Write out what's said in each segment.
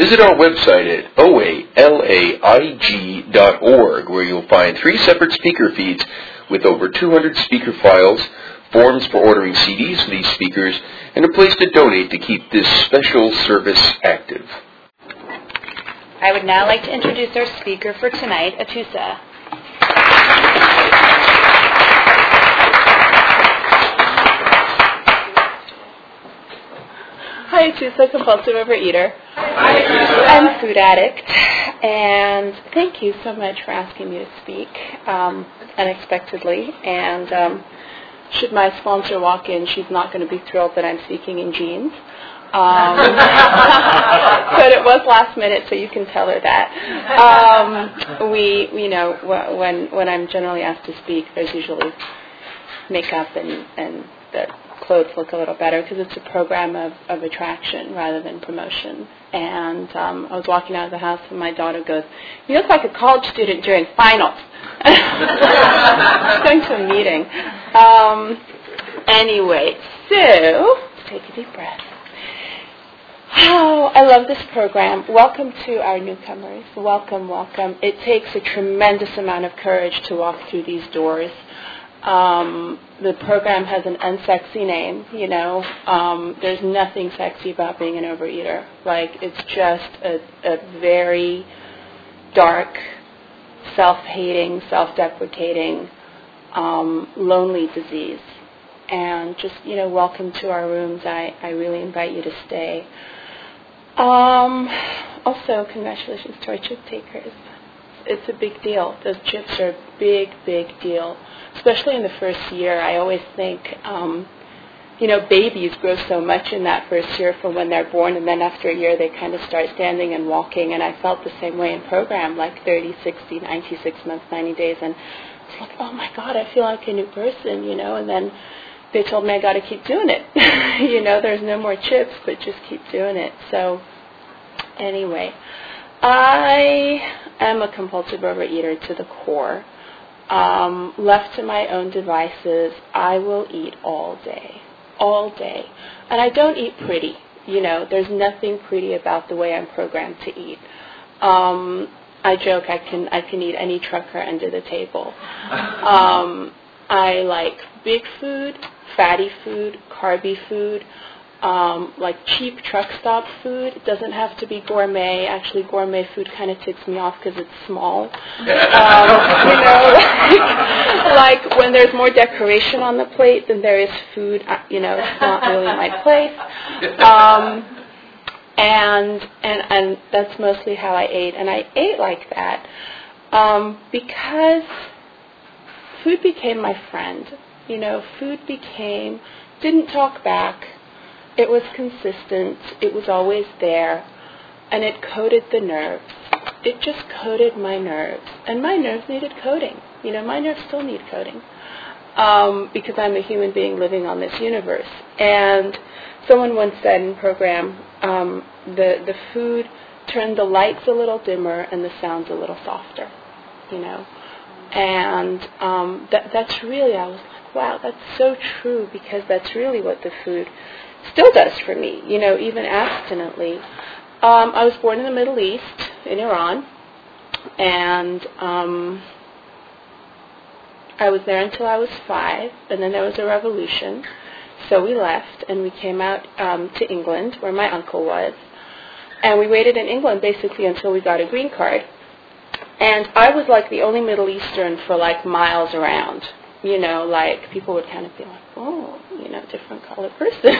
Visit our website at oalaig.org, where you'll find 3 separate speaker feeds with over 200 speaker files, forms for ordering CDs for these speakers, and a place to donate to keep this special service active. I would now like to introduce our speaker for tonight, Atusa. Hi, Atusa, compulsive overeater. Hi, Atusa. I'm a food addict, and thank you so much for asking me to speak unexpectedly. And should my sponsor walk in, she's not going to be thrilled that I'm speaking in jeans. But it was last minute, so you can tell her that. We know when I'm generally asked to speak, there's usually makeup and the clothes look a little better because it's a program of attraction rather than promotion. And I was walking out of the house and my daughter goes, "You look like a college student during finals." Going to a meeting. Anyway, so take a deep breath. Oh, I love this program. Welcome to our newcomers. Welcome, welcome. It takes a tremendous amount of courage to walk through these doors. The program has an unsexy name, you know. There's nothing sexy about being an overeater. Like, it's just a very dark, self-hating, self-deprecating, lonely disease. And just, welcome to our rooms. I really invite you to stay. Also, congratulations to our chip takers. It's a big deal. Those chips are a big, big deal. Especially in the first year. I always think, babies grow so much in that first year from when they're born, and then after a year they kind of start standing and walking. And I felt the same way in program, like 30, 60, 96 months, 90 days. And it's like, oh my God, I feel like a new person, And then they told me I got to keep doing it. There's no more chips, but just keep doing it. So anyway, I am a compulsive overeater to the core. Left to my own devices, I will eat all day. And I don't eat pretty. There's nothing pretty about the way I'm programmed to eat. I joke I can eat any trucker under the table. I like big food, fatty food, carby food, like cheap truck stop food. It doesn't have to be gourmet. Actually, gourmet food kind of ticks me off because it's small. Like when there's more decoration on the plate than there is food, it's not really my place. And that's mostly how I ate. And I ate like that because food became my friend. Food didn't talk back. It was consistent. It was always there. And it coated the nerves. It just coated my nerves. And my nerves needed coating. My nerves still need coating. Because I'm a human being living on this universe. And someone once said in program, the food turned the lights a little dimmer and the sounds a little softer. And that's really, I was like, wow, that's so true, because that's really what the food still does for me, even abstinently. I was born in the Middle East, in Iran, and I was there until I was 5, and then there was a revolution, so we left, and we came out to England, where my uncle was, and we waited in England basically until we got a green card. And I was like the only Middle Eastern for like miles around. Like people would kind of be like, oh, different color person,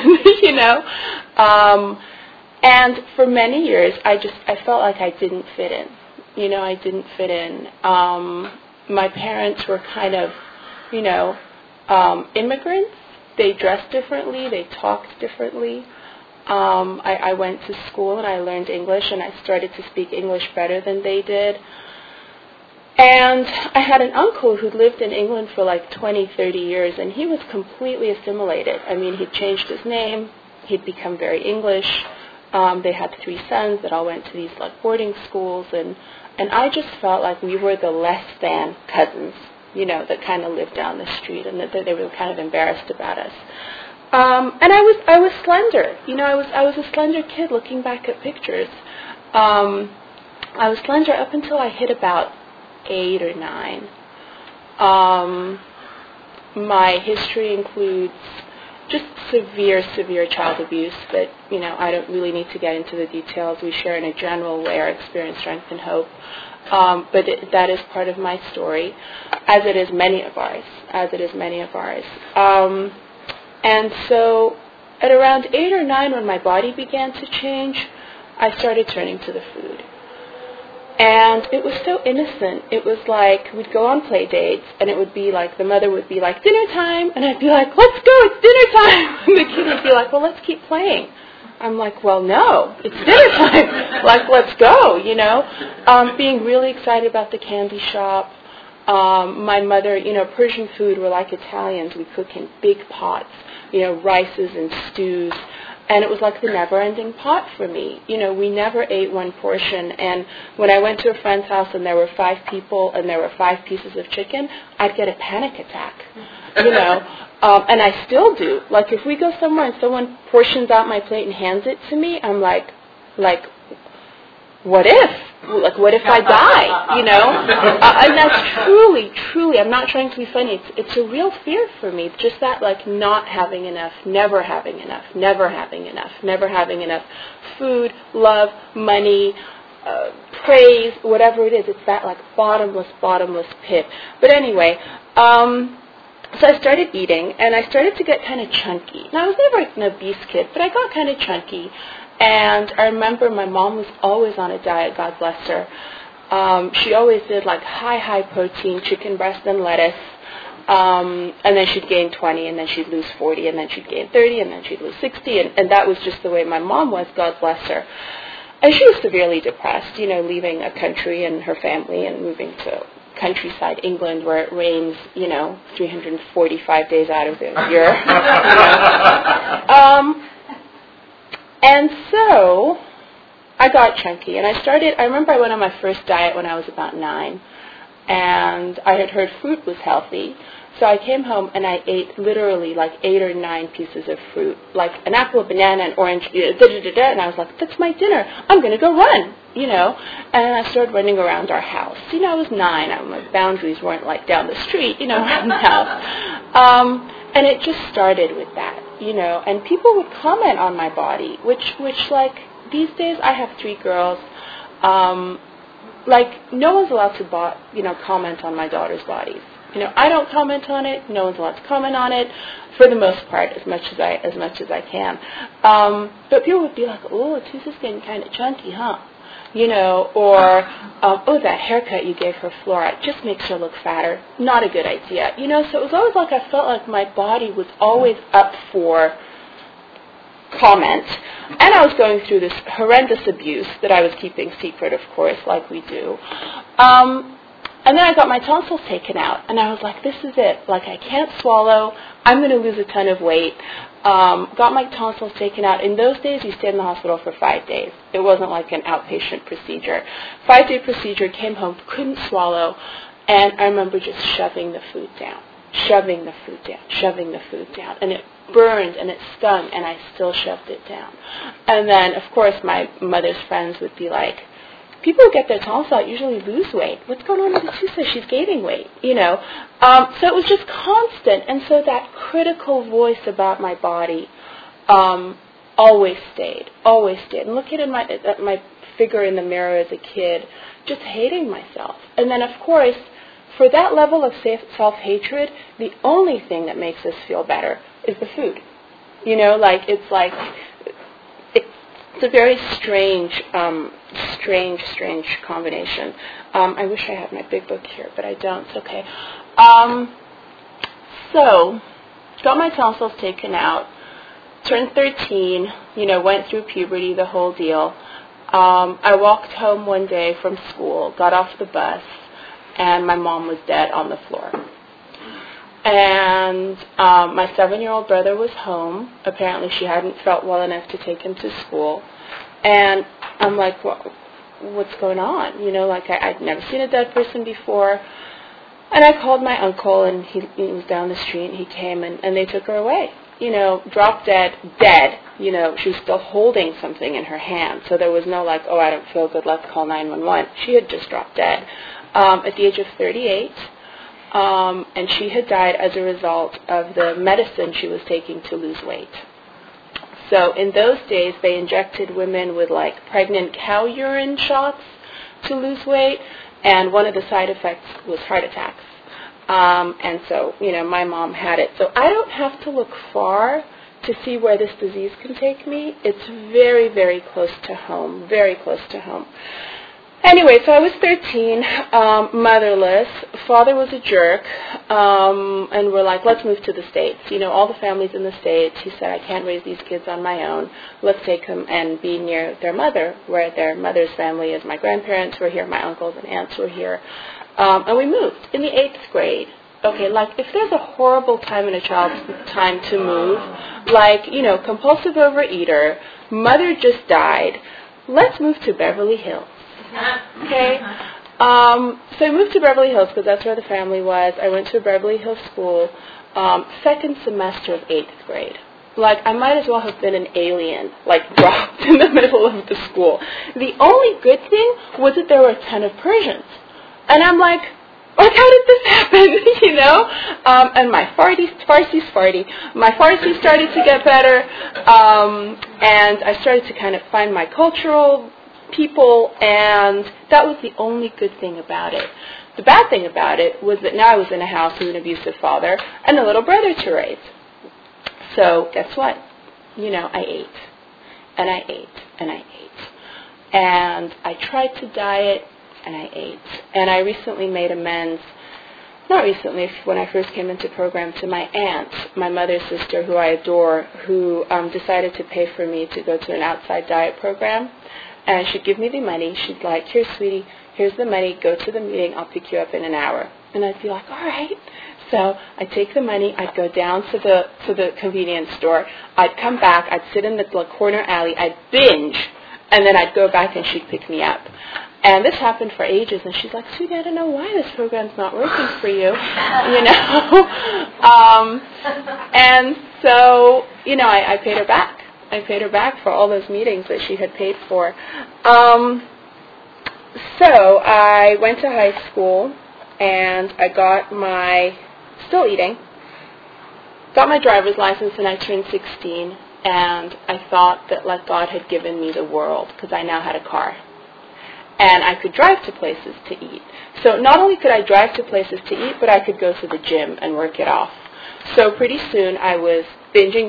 And for many years, I felt like I didn't fit in. I didn't fit in. My parents were kind of, immigrants. They dressed differently. They talked differently. I went to school and I learned English, and I started to speak English better than they did. And I had an uncle who lived in England for like 20, 30 years, and he was completely assimilated. I mean, he'd changed his name. He'd become very English. They had 3 sons that all went to these like boarding schools, and I just felt like we were the less than cousins, that kind of lived down the street, and that they were kind of embarrassed about us. And I was slender. I was a slender kid looking back at pictures. I was slender up until I hit about 8 or 9. My history includes just severe child abuse, but, I don't really need to get into the details. We share in a general way our experience, strength, and hope. But that is part of my story, as it is many of ours. And so at around 8 or 9, when my body began to change, I started turning to the food. And it was so innocent. It was like we'd go on play dates, and it would be like the mother would be like, dinner time, and I'd be like, let's go, it's dinner time. And the kid would be like, well, let's keep playing. I'm like, well, no, it's dinner time. Like, let's go, being really excited about the candy shop. My mother, Persian food, we're like Italians. We cook in big pots, rices and stews. And it was like the never-ending pot for me. We never ate one portion. And when I went to a friend's house and there were 5 people and there were 5 pieces of chicken, I'd get a panic attack, and I still do. Like, if we go somewhere and someone portions out my plate and hands it to me, I'm like, what if? Like, what if I die, and that's truly, I'm not trying to be funny, it's a real fear for me, just that, like, not having enough, never having enough food, love, money, praise, whatever it is. It's that, like, bottomless pit. But anyway, so I started eating, and I started to get kind of chunky. Now, I was never an obese kid, but I got kind of chunky. And I remember my mom was always on a diet, God bless her. She always did like high protein, chicken breast and lettuce. And then she'd gain 20, and then she'd lose 40, and then she'd gain 30, and then she'd lose 60. And that was just the way my mom was, God bless her. And she was severely depressed, leaving a country and her family and moving to countryside England where it rains, 345 days out of the year. And so I got chunky, and I remember I went on my first diet when I was about 9, and I had heard fruit was healthy, so I came home and I ate literally like 8 or 9 pieces of fruit, like an apple, a banana, an orange, and I was like, that's my dinner, I'm going to go run, and I started running around our house. I was 9, my boundaries weren't like down the street, around the house. And it just started with that, and people would comment on my body, which like, these days I have 3 girls, like, no one's allowed to, comment on my daughter's bodies. I don't comment on it, no one's allowed to comment on it, for the most part, as much as I can. But people would be like, oh, Tusa's getting kind of chunky, huh? Or, oh, that haircut you gave her, Flora, just makes her look fatter. Not a good idea. So it was always like I felt like my body was always up for comment. And I was going through this horrendous abuse that I was keeping secret, of course, like we do. And then I got my tonsils taken out, and I was like, this is it. Like, I can't swallow. I'm going to lose a ton of weight. Got my tonsils taken out. In those days, you stayed in the hospital for 5 days. It wasn't like an outpatient procedure. 5-day procedure, came home, couldn't swallow, and I remember just shoving the food down. And it burned, and it stung, and I still shoved it down. And then, of course, my mother's friends would be like, people who get their tonsils out usually lose weight. What's going on with Tusa? She's gaining weight, So it was just constant. And so that critical voice about my body always stayed. And looking at my figure in the mirror as a kid, just hating myself. And then, of course, for that level of self-hatred, the only thing that makes us feel better is the food. It's a very strange combination. I wish I had my big book here, but I don't. It's okay. So, got my tonsils taken out, turned 13, went through puberty, the whole deal. I walked home one day from school, got off the bus, and my mom was dead on the floor. And my 7-year-old brother was home. Apparently she hadn't felt well enough to take him to school. And I'm like, well, what's going on? I'd never seen a dead person before. And I called my uncle, and he was down the street, and he came, and they took her away. dropped dead. She was still holding something in her hand. So there was no like, oh, I don't feel good, let's call 911. She had just dropped dead at the age of 38. And she had died as a result of the medicine she was taking to lose weight. So in those days, they injected women with like pregnant cow urine shots to lose weight, and one of the side effects was heart attacks. And so, my mom had it. So I don't have to look far to see where this disease can take me. It's very, very close to home, very close to home. Anyway, so I was 13, motherless. Father was a jerk, and we're like, let's move to the States. All the families in the States, he said, I can't raise these kids on my own. Let's take them and be near their mother, where their mother's family is. My grandparents were here, my uncles and aunts were here. And we moved in the 8th grade. Okay, like, if there's a horrible time in a child's time to move, like, compulsive overeater, mother just died, let's move to Beverly Hills. Okay, so I moved to Beverly Hills because that's where the family was. I went to a Beverly Hills school, second semester of 8th grade. Like, I might as well have been an alien, like, dropped in the middle of the school. The only good thing was that there were a ton of Persians. And I'm like, how did this happen, And my my Farsi started to get better, and I started to kind of find my cultural people, and that was the only good thing about it. The bad thing about it was that now I was in a house with an abusive father and a little brother to raise. So guess what? I ate, and I ate, and I ate. And I tried to diet, and I ate. And I recently made amends, not recently, when I first came into program, to my aunt, my mother's sister, who I adore, who decided to pay for me to go to an outside diet program. And she'd give me the money. She'd like, here, sweetie, here's the money. Go to the meeting. I'll pick you up in an hour. And I'd be like, all right. So I'd take the money. I'd go down to the convenience store. I'd come back. I'd sit in the corner alley. I'd binge. And then I'd go back and she'd pick me up. And this happened for ages. And she's like, sweetie, I don't know why this program's not working for you. And so, I paid her back. I paid her back for all those meetings that she had paid for. So I went to high school, and I got got my driver's license, and I turned 16, and I thought that, like, God had given me the world, because I now had a car. And I could drive to places to eat. So not only could I drive to places to eat, but I could go to the gym and work it off. So pretty soon I was binging,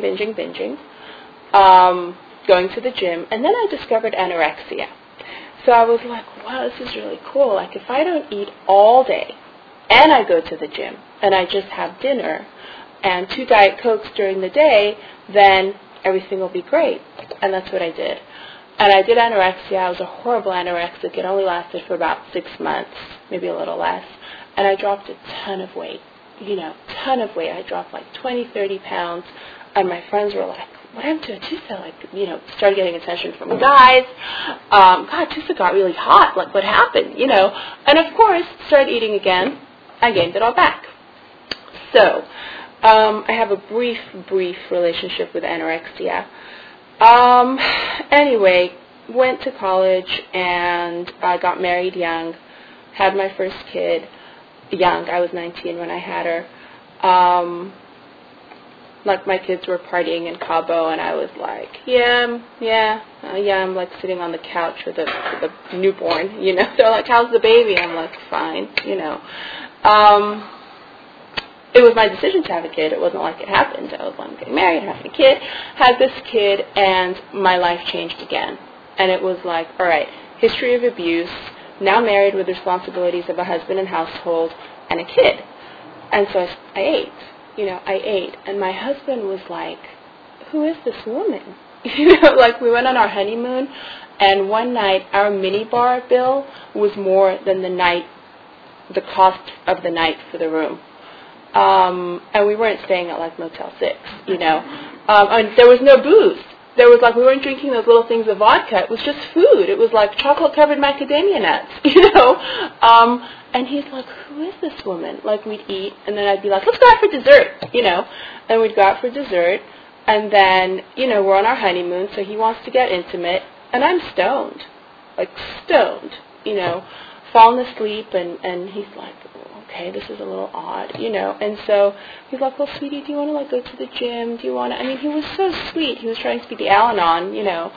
going to the gym, and then I discovered anorexia. So I was like, wow, this is really cool. Like, if I don't eat all day, and I go to the gym, and I just have dinner, and 2 Diet Cokes during the day, then everything will be great. And that's what I did. And I did anorexia. I was a horrible anorexic. It only lasted for about 6 months, maybe a little less. And I dropped a ton of weight, ton of weight. I dropped like 20, 30 pounds, and my friends were like, what happened to Atoussa? Like, started getting attention from guys. God, Atoussa got really hot. Like, what happened? And of course, started eating again. I gained it all back. So, I have a brief relationship with anorexia. Anyway, went to college, and I got married young. Had my first kid young. I was 19 when I had her. Like, my kids were partying in Cabo, and I was like, I'm like sitting on the couch with a newborn, They're like, how's the baby? I'm like, fine, It was my decision to have a kid. It wasn't like it happened. I was like, I'm getting married, having a kid, had this kid, and my life changed again. And it was like, all right, history of abuse, now married with responsibilities of a husband and household, and a kid. And so I ate. I ate, and my husband was like, who is this woman? Like, we went on our honeymoon, and one night our minibar bill was more than the cost of the night for the room. And we weren't staying at, like, Motel 6, and there was no booze. There was, like, we weren't drinking those little things of vodka. It was just food. It was like chocolate-covered macadamia nuts, And he's like, who is this woman? Like, we'd eat, and then I'd be like, let's go out for dessert, And we'd go out for dessert. And then, we're on our honeymoon, so he wants to get intimate, and I'm stoned, falling asleep, and he's like, okay, this is a little odd, And so he's like, well, sweetie, do you want to, go to the gym? Do you want to? He was so sweet. He was trying to be the Al-Anon,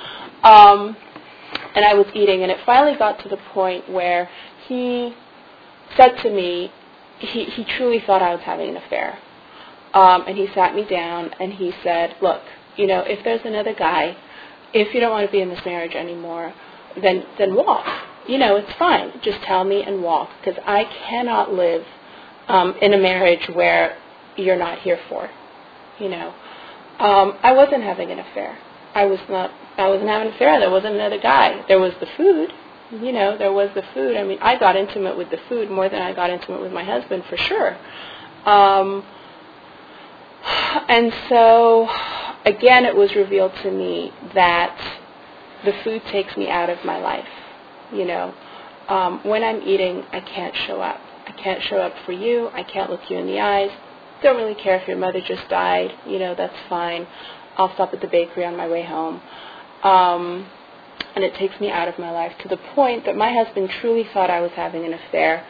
and I was eating, and it finally got to the point where he said to me, he truly thought I was having an affair. And he sat me down, and he said, look, if there's another guy, if you don't want to be in this marriage anymore, then walk. It's fine. Just tell me and walk, because I cannot live in a marriage where you're not here for. I wasn't having an affair. I wasn't having an affair. There wasn't another guy. There was the food. There was the food. I got intimate with the food more than I got intimate with my husband, for sure. And so, again, it was revealed to me that the food takes me out of my life. When I'm eating, I can't show up. I can't show up for you. I can't look you in the eyes. Don't really care if your mother just died. That's fine. I'll stop at the bakery on my way home. And it takes me out of my life to the point that my husband truly thought I was having an affair.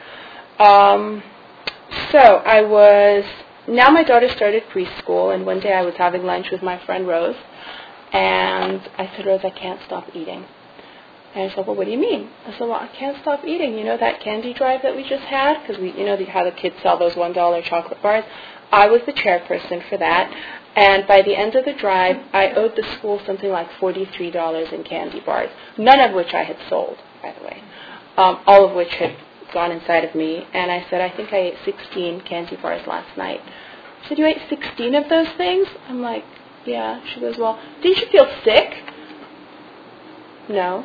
Now my daughter started preschool, and one day I was having lunch with my friend Rose, and I said, Rose, I can't stop eating. And she said, well, what do you mean? I said, well, I can't stop eating. That candy drive that we just had? Because how the kids sell those $1 chocolate bars. I was the chairperson for that. And by the end of the drive, I owed the school something like $43 in candy bars, none of which I had sold, by the way, all of which had gone inside of me. And I said, I think I ate 16 candy bars last night. She said, you ate 16 of those things? I'm like, yeah. She goes, well, didn't you feel sick? No.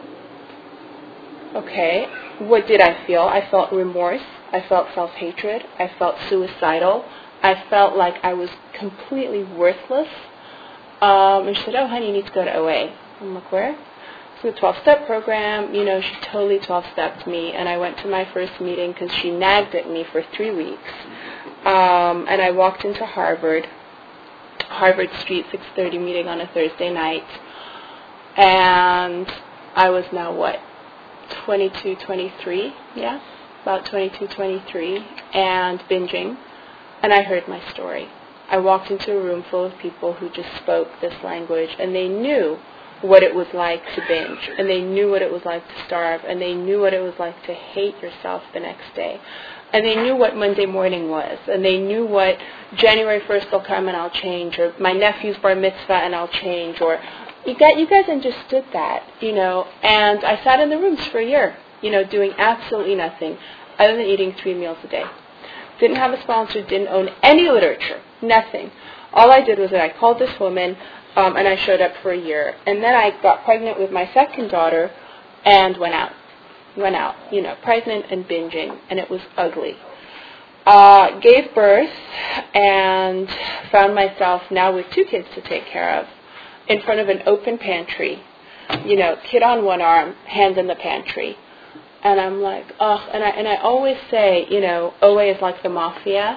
Okay. What did I feel? I felt remorse. I felt self-hatred. I felt suicidal. I felt like I was completely worthless. And she said, oh, honey, you need to go to OA. I'm like, where? So the 12-step program, she totally 12-stepped me. And I went to my first meeting because she nagged at me for 3 weeks. And I walked into Harvard Street, 6:30 meeting on a Thursday night. And I was now, 22, 23? Yeah, about 22, 23, and binging. And I heard my story. I walked into a room full of people who just spoke this language, and they knew what it was like to binge, and they knew what it was like to starve, and they knew what it was like to hate yourself the next day. And they knew what Monday morning was, and they knew what January 1st will come and I'll change, or my nephew's bar mitzvah and I'll change, or you guys understood that, and I sat in the rooms for a year, doing absolutely nothing other than eating 3 meals a day. Didn't have a sponsor, didn't own any literature, nothing. All I did was that I called this woman, and I showed up for a year. And then I got pregnant with my second daughter and went out, pregnant and binging, and it was ugly. Gave birth and found myself now with 2 kids to take care of in front of an open pantry, kid on one arm, hand in the pantry. And I'm like, oh, and I always say, OA is like the mafia.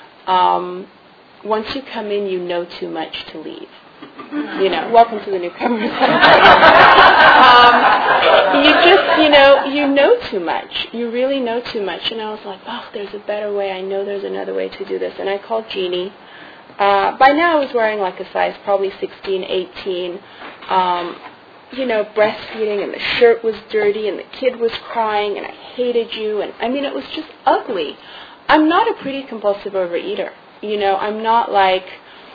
Once you come in, you know too much to leave. Welcome to the newcomers. You know too much. You really know too much. And I was like, oh, there's a better way. I know there's another way to do this. And I called Jeannie. By now I was wearing like a size probably 16, 18. Breastfeeding, and the shirt was dirty, and the kid was crying, and I hated you, and it was just ugly. I'm not a pretty compulsive overeater. I'm not like,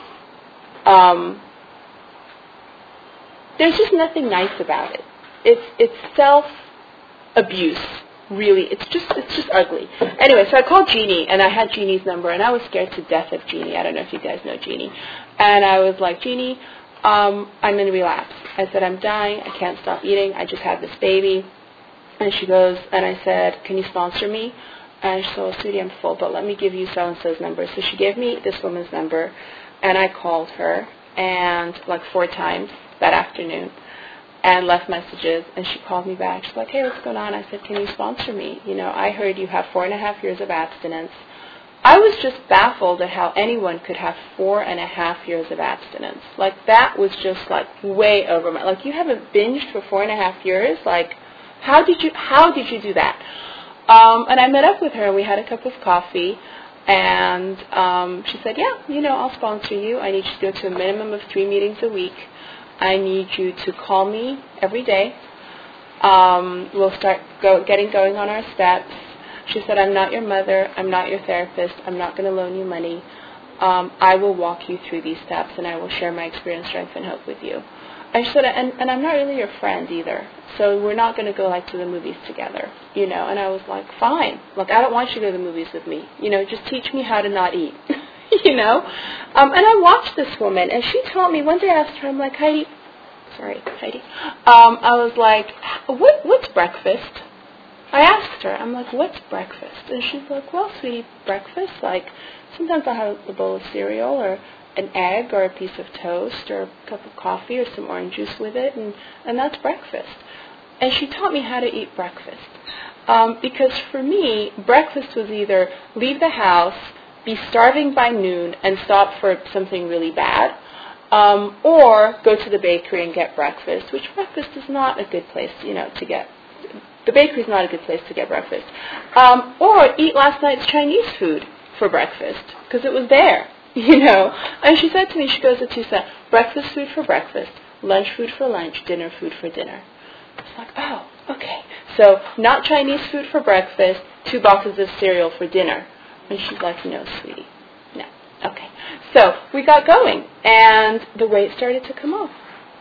there's just nothing nice about it. It's self-abuse, really. It's just ugly. Anyway, so I called Jeannie, and I had Jeannie's number, and I was scared to death of Jeannie. I don't know if you guys know Jeannie. And I was like, Jeannie, I'm in relapse. I said, I'm dying. I can't stop eating. I just had this baby. And she goes, and I said, can you sponsor me? And she said, oh, sweetie, I'm full, but let me give you so-and-so's number. So she gave me this woman's number, and I called her, and like 4 times that afternoon, and left messages, and she called me back. She's like, hey, what's going on? I said, can you sponsor me? I heard you have 4.5 years of abstinence. I was just baffled at how anyone could have 4.5 years of abstinence. Like, that was just, like, way over my... Like, you haven't binged for 4.5 years? Like, how did you do that? And I met up with her, and we had a cup of coffee, and she said, yeah, I'll sponsor you. I need you to go to a minimum of 3 meetings a week. I need you to call me every day. We'll start getting going on our steps. She said, I'm not your mother. I'm not your therapist. I'm not going to loan you money. I will walk you through these steps, and I will share my experience, strength, and hope with you. I said, and I'm not really your friend either, so we're not going to go, like, to the movies together, And I was like, fine. Look, I don't want you to go to the movies with me. Just teach me how to not eat, And I watched this woman, and she told me, one day I asked her, I'm like, Heidi, I was like, what's breakfast? I asked her, I'm like, what's breakfast? And she's like, well, sweetie, breakfast, like, sometimes I'll have a bowl of cereal or an egg or a piece of toast or a cup of coffee or some orange juice with it, and that's breakfast. And she taught me how to eat breakfast. Because for me, breakfast was either leave the house, be starving by noon, and stop for something really bad, or go to the bakery and get breakfast, which breakfast is not a good place, to get. The bakery is not a good place to get breakfast. Or eat last night's Chinese food for breakfast, because it was there, And she said to me, she goes, it's 2 cents, breakfast food for breakfast, lunch food for lunch, dinner food for dinner. It's like, oh, okay. So not Chinese food for breakfast, 2 boxes of cereal for dinner. And she's like, no, sweetie, no. Okay. So we got going, and the weight started to come off.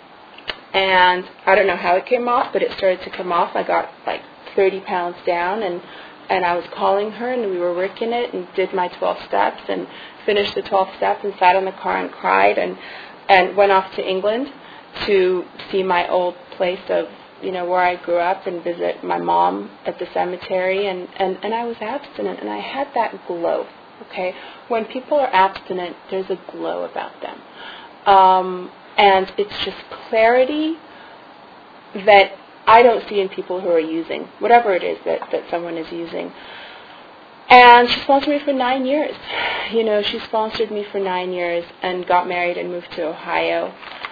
And I don't know how it came off, but it started to come off. I got like 30 pounds down, and I was calling her, and we were working it, and did my 12 steps, and finished the 12 steps, and sat in the car and cried, and went off to England to see my old place of, where I grew up, and visit my mom at the cemetery, and I was abstinent, and I had that glow, okay? When people are abstinent, there's a glow about them. And it's just clarity that I don't see in people who are using, whatever it is that someone is using. And she sponsored me for 9 years. She sponsored me for 9 years and got married and moved to Ohio.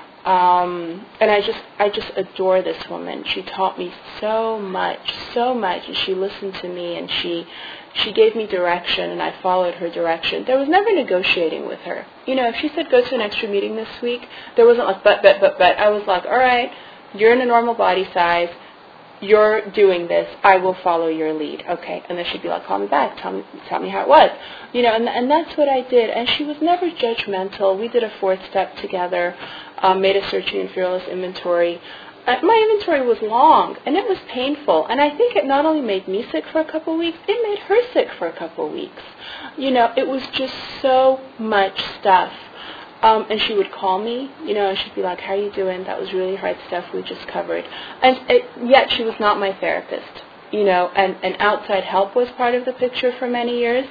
And I just adore this woman. She taught me so much, and she listened to me, and she gave me direction, and I followed her direction. There was never negotiating with her. If she said, go to an extra meeting this week, there wasn't like, but. I was like, all right, you're in a normal body size. You're doing this. I will follow your lead. Okay. And then she'd be like, call me back. Tell me how it was. And that's what I did. And she was never judgmental. We did a 4th step together, made a searching and fearless inventory. My inventory was long, and it was painful. And I think it not only made me sick for a couple of weeks, it made her sick for a couple of weeks. It was just so much stuff. And she would call me, and she'd be like, how are you doing? That was really hard stuff we just covered. And yet she was not my therapist, and outside help was part of the picture for many years.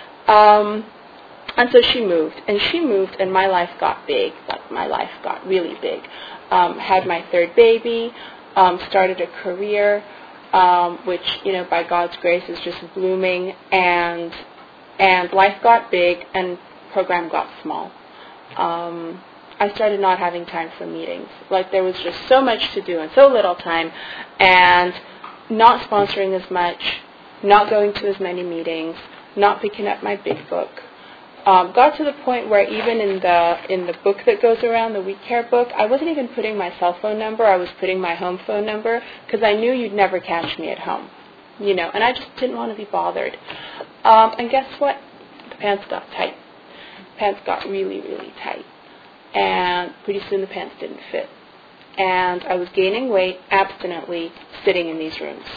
And so she moved, and my life got big. Like, my life got really big. Had my 3rd baby, started a career, which, by God's grace is just blooming, and life got big, and program got small. I started not having time for meetings. Like, there was just so much to do and so little time, and not sponsoring as much, not going to as many meetings, not picking up my big book. Got to the point where even in the book that goes around, the We Care book, I wasn't even putting my cell phone number. I was putting my home phone number, because I knew you'd never catch me at home, and I just didn't want to be bothered. And guess what? The pants got tight. Pants got really, really tight. And pretty soon the pants didn't fit. And I was gaining weight abstinently sitting in these rooms,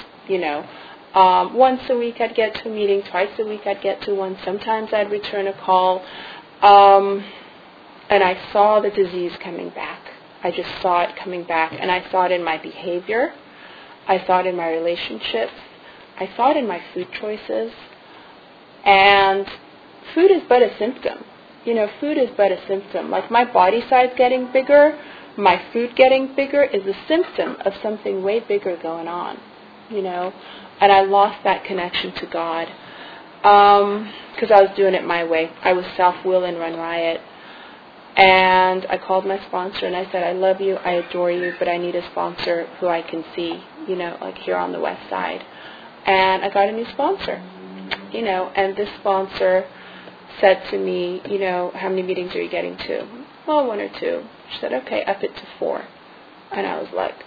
Once a week I'd get to a meeting, twice a week I'd get to one, sometimes I'd return a call, and I saw the disease coming back. I just saw it coming back, and I saw it in my behavior, I saw it in my relationships, I saw it in my food choices, and food is but a symptom. Food is but a symptom. Like, my body size getting bigger, my food getting bigger is a symptom of something way bigger going on, And I lost that connection to God. because I was doing it my way. I was self-will and run riot. And I called my sponsor and I said, I love you, I adore you, but I need a sponsor who I can see, like here on the west side. And I got a new sponsor, and this sponsor said to me, how many meetings are you getting to? Well, 1 or 2. She said, okay, up it to 4. And I was like,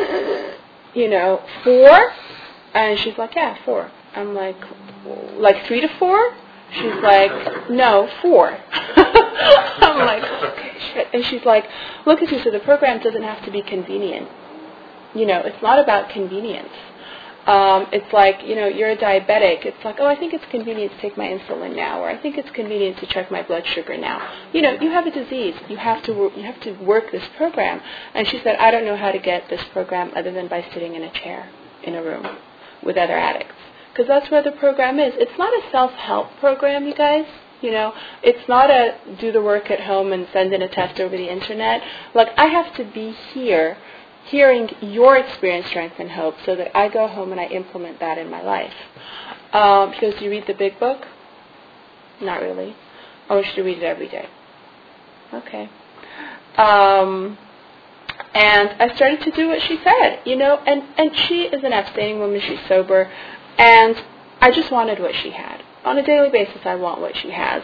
4? And she's like, yeah, 4. I'm like 3 to 4? She's like, no, 4. I'm like, okay, shit. And she's like, look at you, so the program doesn't have to be convenient. It's not about convenience. It's like, you're a diabetic. It's like, oh, I think it's convenient to take my insulin now, or I think it's convenient to check my blood sugar now. You have a disease. You have to work this program. And she said, I don't know how to get this program other than by sitting in a chair in a room with other addicts. Because that's where the program is. It's not a self-help program, you guys. It's not a do the work at home and send in a test over the internet. Like, I have to be here hearing your experience, strength, and hope so that I go home and I implement that in my life. Because do you read the big book? Not really. Oh, should you read it every day? Okay. And I started to do what she said, and she is an abstaining woman, she's sober, and I just wanted what she had. On a daily basis, I want what she has.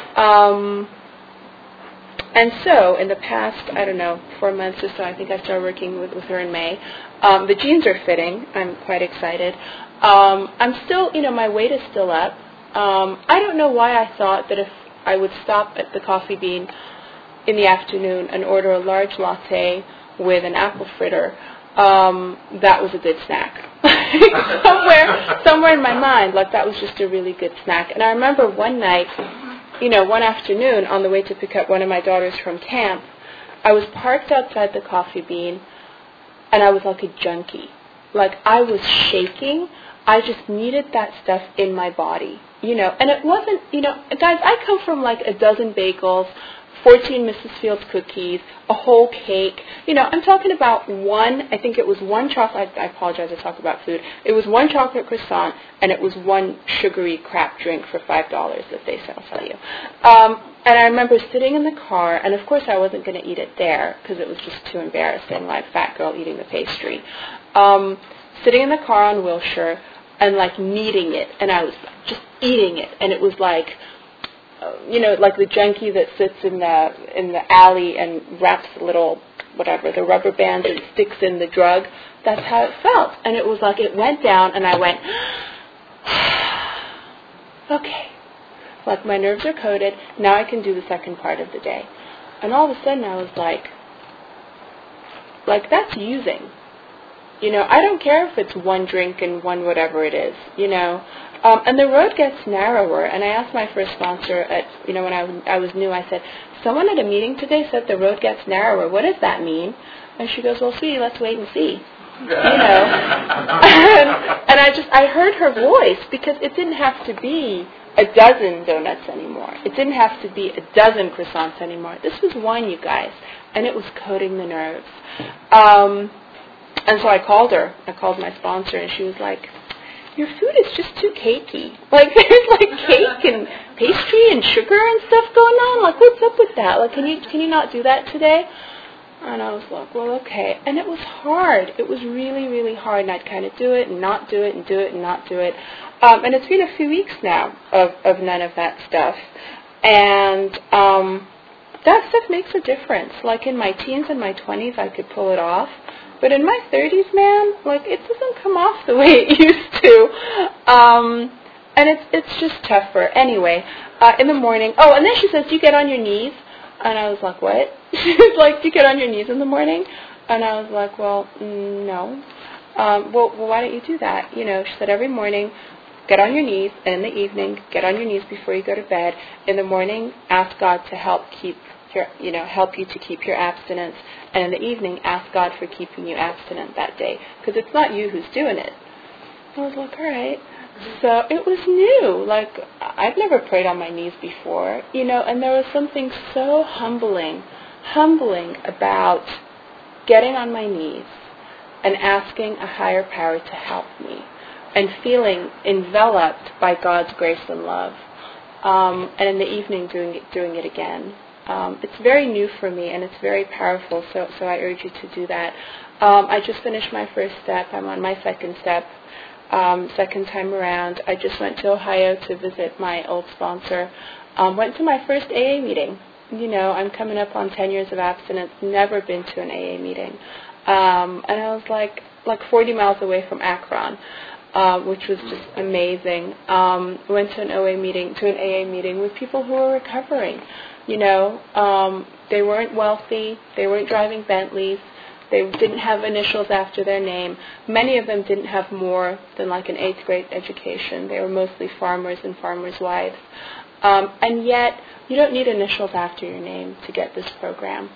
And so, in the past, 4 months or so, I think I started working with her in May. The jeans are fitting. I'm quite excited. I'm still, my weight is still up. I don't know why I thought that if I would stop at the Coffee Bean in the afternoon and order a large latte with an apple fritter, that was a good snack. somewhere in my mind, that was just a really good snack. And I remember one night, one afternoon on the way to pick up one of my daughters from camp, I was parked outside the Coffee Bean, and I was like a junkie. I was shaking. I just needed that stuff in my body, And it wasn't, guys, I come from a dozen bagels, 14 Mrs. Fields cookies, a whole cake. I'm talking about I think it was one chocolate, I apologize, I talk about food. It was one chocolate croissant, and it was one sugary crap drink for $5 that they sell you. And I remember sitting in the car, and of course I wasn't going to eat it there, because it was just too embarrassing, like fat girl eating the pastry. Sitting in the car on Wilshire, and kneading it, and I was just eating it, and it was like the junkie that sits in the alley and wraps the little, the rubber bands and sticks in the drug. That's how it felt. And it was like it went down, and I went, okay. My nerves are coated. Now I can do the second part of the day. And all of a sudden I was like that's using. I don't care if it's one drink and one whatever it is, And the road gets narrower, and I asked my first sponsor when I was new, I said, someone at a meeting today said the road gets narrower. What does that mean? And she goes, well, sweetie, let's wait and see. And I heard her voice, because it didn't have to be a dozen donuts anymore. It didn't have to be a dozen croissants anymore. This was one, you guys, and it was coating the nerves. And so I called her. I called my sponsor, and she was like, your food is just too cakey. There's cake and pastry and sugar and stuff going on. What's up with that? Can you not do that today? And I was like, well, okay. And it was hard. It was really, really hard. And I'd kind of do it and not do it and do it and not do it. And it's been a few weeks now of none of that stuff. And that stuff makes a difference. In my teens and my 20s, I could pull it off. But in my 30s, man, it doesn't come off the way it used to. And it's just tougher. Anyway, in the morning, and then she says, do you get on your knees? And I was like, what? She was like, do you get on your knees in the morning? And I was like, well, no. Well, why don't you do that? She said every morning, get on your knees, and in the evening, get on your knees before you go to bed. In the morning, ask God to help you to keep your abstinence. And in the evening, ask God for keeping you abstinent that day. Because it's not you who's doing it. I was like, all right. So it was new. I'd never prayed on my knees before, and there was something so humbling about getting on my knees and asking a higher power to help me and feeling enveloped by God's grace and love. And in the evening doing it again. It's very new for me, and it's very powerful, so I urge you to do that. I just finished my first step. I'm on my second step, second time around. I just went to Ohio to visit my old sponsor. Went to my first AA meeting. I'm coming up on 10 years of abstinence, never been to an AA meeting. And I was like 40 miles away from Akron, which was just amazing. Went to an AA meeting with people who were recovering. They weren't wealthy, they weren't driving Bentleys, they didn't have initials after their name. Many of them didn't have more than like an 8th grade education. They were mostly farmers and farmers' wives. And yet, you don't need initials after your name to get this program.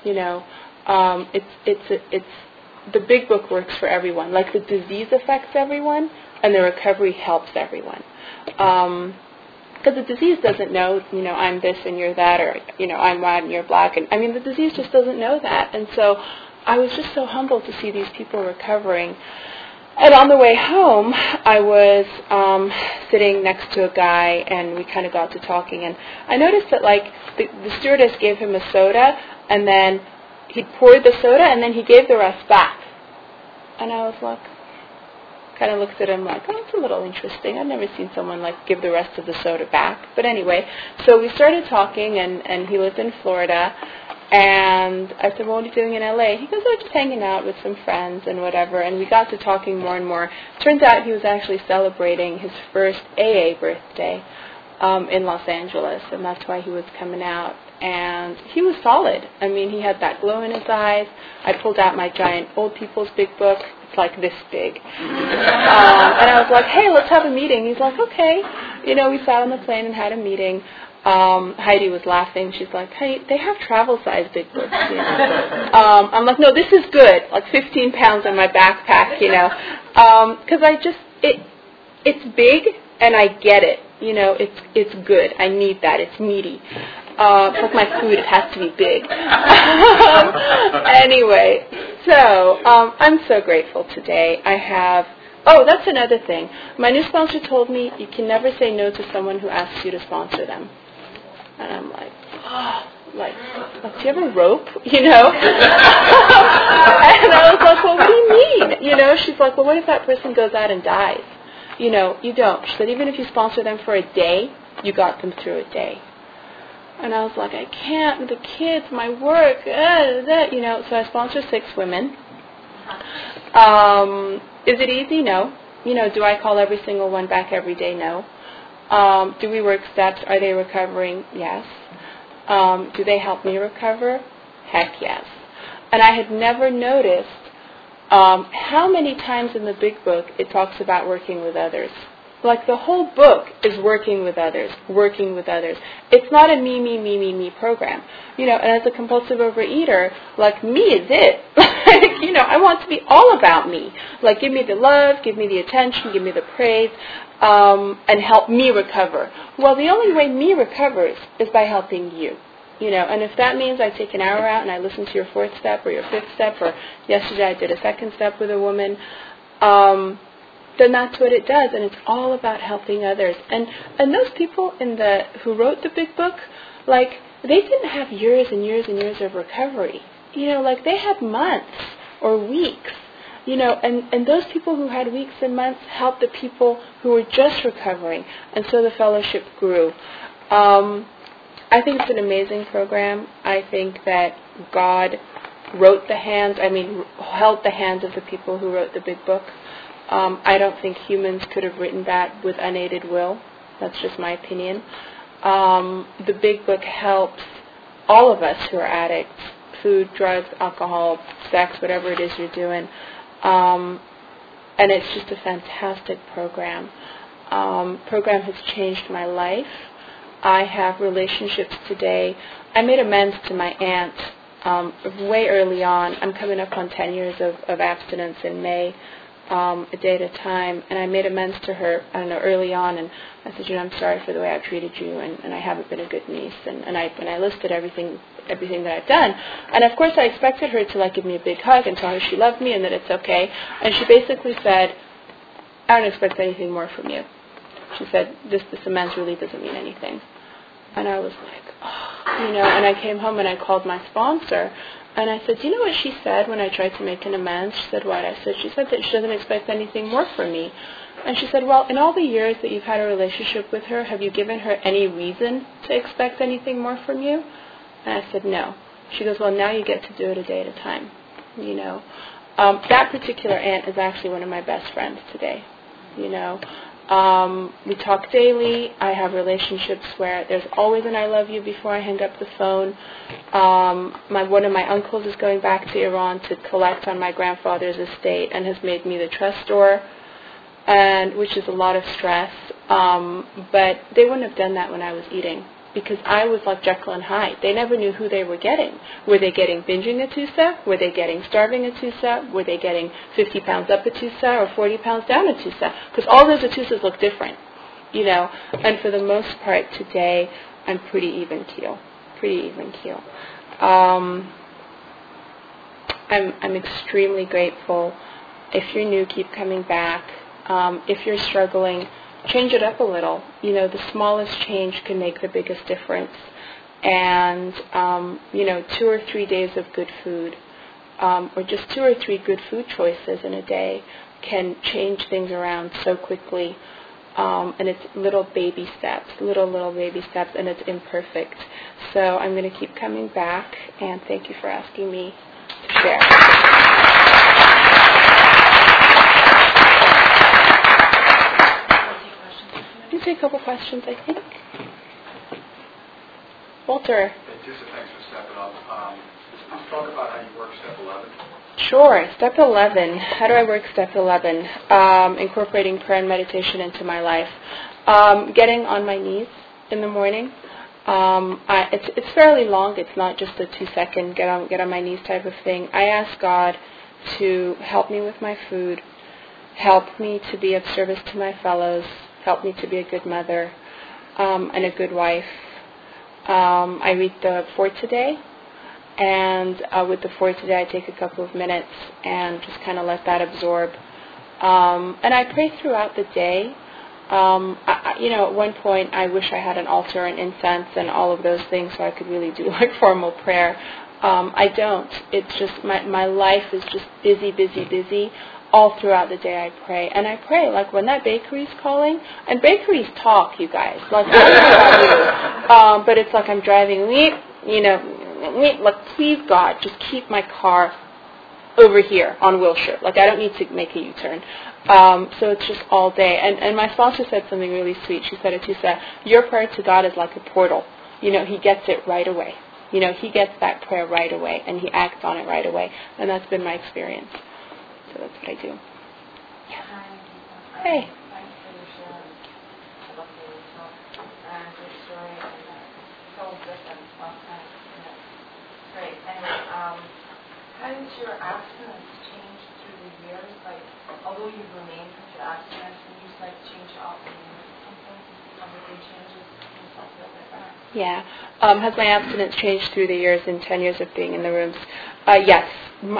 It's the Big Book works for everyone. Like the disease affects everyone, and the recovery helps everyone. Because the disease doesn't know, I'm this and you're that, or, I'm white and you're black. And the disease just doesn't know that. And so I was just so humbled to see these people recovering. And on the way home, I was sitting next to a guy, and we kind of got to talking. And I noticed that, the stewardess gave him a soda, and then he poured the soda, and then he gave the rest back. And I was kind of looked at him like, oh, it's a little interesting. I've never seen someone give the rest of the soda back. But anyway, so we started talking, and he lived in Florida. And I said, well, what are you doing in LA? He goes, oh, just hanging out with some friends and whatever. And we got to talking more and more. Turns out he was actually celebrating his first AA birthday in Los Angeles, and that's why he was coming out. And he was solid. He had that glow in his eyes. I pulled out my giant old people's big book. It's like this big. And I was like, hey, let's have a meeting. He's like, okay. We sat on the plane and had a meeting. Heidi was laughing. She's like, hey, they have travel-sized big books. I'm like, no, this is good. 15 pounds in my backpack, because it's big, and I get it. It's good. I need that. It's meaty. It's like my food. It has to be big. Anyway, so I'm so grateful today. That's another thing. My new sponsor told me you can never say no to someone who asks you to sponsor them. And I'm like, do you have a rope? And I was like, well, what do you mean? She's like, well, what if that person goes out and dies? You don't. She said, even if you sponsor them for a day, you got them through a day. And I was like, I can't, the kids, my work, so I sponsor 6 women. Is it easy? No. Do I call every single one back every day? No. Do we work steps? Are they recovering? Yes. Do they help me recover? Heck yes. And I had never noticed how many times in the Big Book it talks about working with others. The whole book is working with others. It's not a me program. And as a compulsive overeater, me is it. I want to be all about me. Give me the love, give me the attention, give me the praise, and help me recover. Well, the only way me recovers is by helping you. And if that means I take an hour out and I listen to your 4th step or your 5th step, or yesterday I did a 2nd step with a woman, then that's what it does, and it's all about helping others. And those people who wrote the Big Book, they didn't have years and years and years of recovery. They had months or weeks. And those people who had weeks and months helped the people who were just recovering, and so the fellowship grew. I think it's an amazing program. I think that God held the hands of the people who wrote the Big Book. I don't think humans could have written that with unaided will. That's just my opinion. The Big Book helps all of us who are addicts, food, drugs, alcohol, sex, whatever it is you're doing. And it's just a fantastic program. Program has changed my life. I have relationships today. I made amends to my aunt way early on. I'm coming up on 10 years of abstinence in May. A day at a time, and I made amends to her, early on, and I said, I'm sorry for the way I've treated you, and I haven't been a good niece, and I listed everything that I've done, and of course I expected her to give me a big hug and tell her she loved me and that it's okay, and she basically said, I don't expect anything more from you. She said, this amends really doesn't mean anything. And I was like, oh, and I came home and I called my sponsor. And I said, do you know what she said when I tried to make an amends? She said, what? She said that she doesn't expect anything more from me. And she said, well, in all the years that you've had a relationship with her, have you given her any reason to expect anything more from you? And I said, no. She goes, well, now you get to do it a day at a time. That particular aunt is actually one of my best friends today. We talk daily. I have relationships where there's always an I love you before I hang up the phone. One of my uncles is going back to Iran to collect on my grandfather's estate and has made me the trustor, which is a lot of stress. But they wouldn't have done that when I was eating, because I was like Jekyll and Hyde. They never knew who they were getting. Were they getting binging Atusa? Were they getting starving Atusa? Were they getting 50 pounds up Atusa or 40 pounds down Atusa? Because all those Atusas look different, And for the most part today, I'm pretty even keel. I'm extremely grateful. If you're new, keep coming back. If you're struggling, change it up a little. The smallest change can make the biggest difference. And, 2 or 3 days of good food, or just 2 or 3 good food choices in a day can change things around so quickly. And it's little baby steps, and it's imperfect. So I'm going to keep coming back, and thank you for asking me to share. You take a couple questions, I think. Walter. Thanks for stepping up. Talk about how you work step 11. Sure. Step 11. How do I work step 11? Incorporating prayer and meditation into my life. Getting on my knees in the morning. It's fairly long. It's not just a 2-second get on my knees type of thing. I ask God to help me with my food, help me to be of service to my fellows, help me to be a good mother and a good wife. I read the For Today, and with the For Today I take a couple of minutes and just kind of let that absorb. And I pray throughout the day. At one point I wish I had an altar and incense and all of those things so I could really do like formal prayer. I don't. It's just my life is just busy. All throughout the day I pray. And I pray, like, when that bakery's calling, and bakeries talk, you guys. Like, I don't know about you. But it's like I'm driving, like, please, God, just keep my car over here on Wilshire. Like, I don't need to make a U-turn. So it's just all day. And my sponsor said something really sweet. She said, Atusa, your prayer to God is like a portal. He gets it right away. He gets that prayer right away, and he acts on it right away. And that's been my experience. So that's what I do. Yeah. Hi. Hey. Thanks for your sharing. I love the talk and your story, and so different last time. Great. Anyway, how did your abstinence change through the years? Like, although you've remained with your abstinence, when you like change out the something, everything changes, and stuff like that. Yeah. Has my abstinence changed through the years in 10 years of being in the rooms? Yes.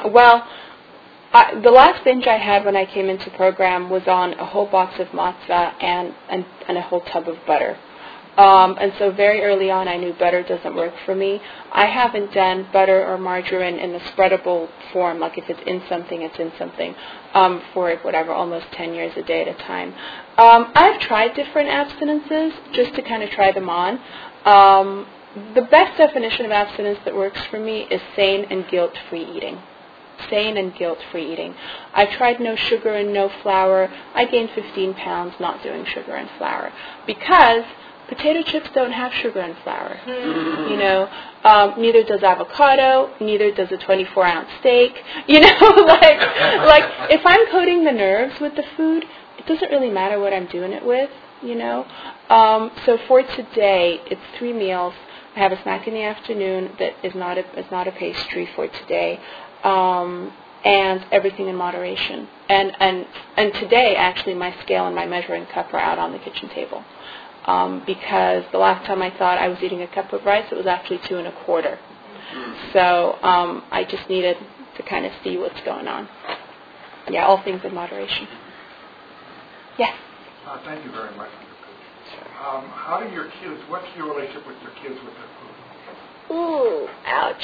The last binge I had when I came into program was on a whole box of matzah and a whole tub of butter. And so very early on I knew butter doesn't work for me. I haven't done butter or margarine in the spreadable form, like if it's in something, it's in something, for almost 10 years a day at a time. I've tried different abstinences just to kind of try them on. The best definition of abstinence that works for me is sane and guilt-free eating. Sane and guilt-free eating. I tried no sugar and no flour. I gained 15 pounds not doing sugar and flour because potato chips don't have sugar and flour. Neither does avocado. Neither does a 24-ounce steak. Like if I'm coating the nerves with the food, it doesn't really matter what I'm doing it with. So for today, it's 3 meals. I have a snack in the afternoon that is not a pastry for today. And everything in moderation. And today, actually, my scale and my measuring cup are out on the kitchen table. Because the last time I thought I was eating a cup of rice, it was actually 2 1/4. So I just needed to kind of see what's going on. Yeah, all things in moderation. Yes. Thank you very much for your food. How do your kids, what's your relationship with your kids with their food? Ooh, ouch.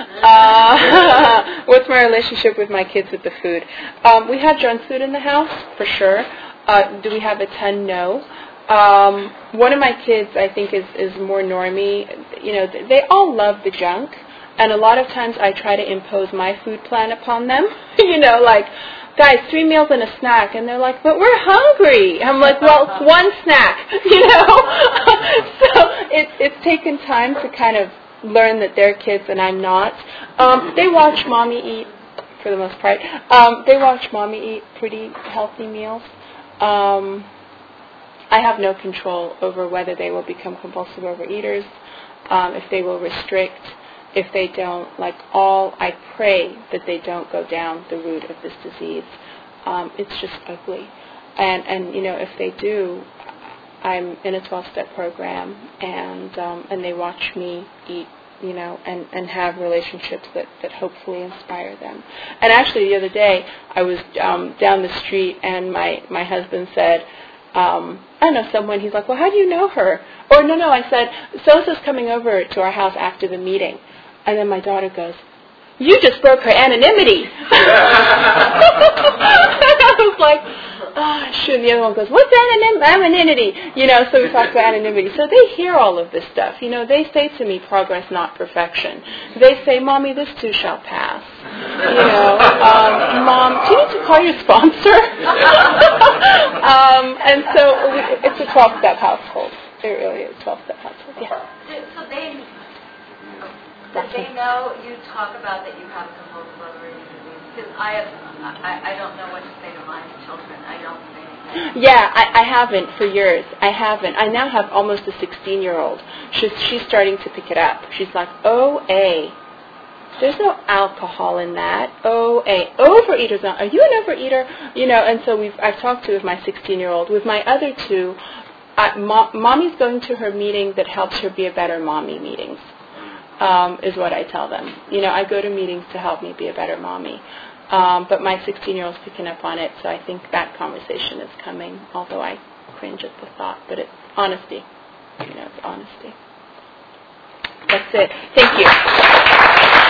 What's my relationship with my kids with the food? We have junk food in the house, for sure. Do we have a ton? No. One of my kids, I think, is more normie. You know, they all love the junk, and a lot of times I try to impose my food plan upon them. You know, like, guys, 3 meals and a snack, and they're like, but we're hungry. I'm like, well, it's one snack, you know. So it's taken time to kind of learn that they're kids and I'm not. They watch mommy eat, for the most part. They watch mommy eat pretty healthy meals. I have no control over whether they will become compulsive overeaters, if they will restrict, if they don't. I pray that they don't go down the route of this disease. It's just ugly. And you know, if they do, I'm in a 12-step program, and they watch me eat, you know, and have relationships that hopefully inspire them. And actually, the other day, I was down the street, and my husband said, I know someone. He's like, well, how do you know her? Or no, I said, so-and-so's coming over to our house after the meeting. And then my daughter goes, you just broke her anonymity. I was like, oh, shoot. And the other one goes, what's anonymity? You know, so we talked about anonymity. So they hear all of this stuff. You know, they say to me, progress, not perfection. They say, Mommy, this too shall pass. You know, Mom, do you need to call your sponsor? And so it's a 12-step household. It really is a 12-step household. Yeah. So they know you talk about that you have a compulsive overeating disease? Because I don't know what to say to my children. I don't say anything. Yeah, I haven't for years. I haven't. I now have almost a 16-year-old. She's starting to pick it up. She's like, OA. There's no alcohol in that. OA. Overeaters. Are you an overeater? You know, and so I've talked to with my 16-year-old. With my other two, Mommy's going to her meeting that helps her be a better mommy meetings. Is what I tell them. You know, I go to meetings to help me be a better mommy. But my 16-year-old's picking up on it, so I think that conversation is coming, although I cringe at the thought. But it's honesty. You know, it's honesty. That's it. Thank you.